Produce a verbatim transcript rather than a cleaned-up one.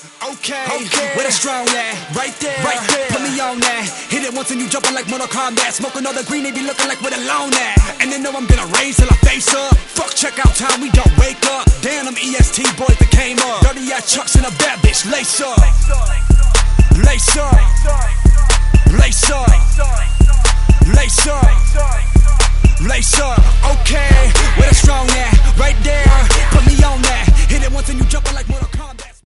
Okay, okay, where the strong at? Right there, right there. Put me on that. Hit it once and you jumping like Mortal Kombat. Smoke another green, they be looking like where the loan at. And they know I'm gonna raise till I face up. Fuck checkout time, we don't wake up. Damn, them E S T boys that came up. Dirty ass chucks in a bad bitch. Lace up, lace up, lace up, lace up.